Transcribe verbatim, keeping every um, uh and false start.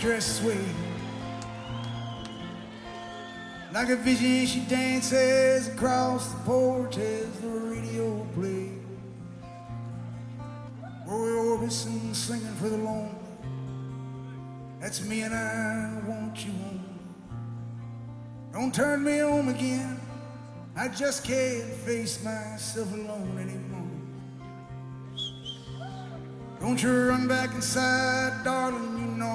dress sway. Like a vision she dances across the porch as the radio plays. Roy Orbison singing for the lonely. That's me and I want you home. Don't turn me home again. I just can't face myself alone anymore. Don't you run back inside, darling, you know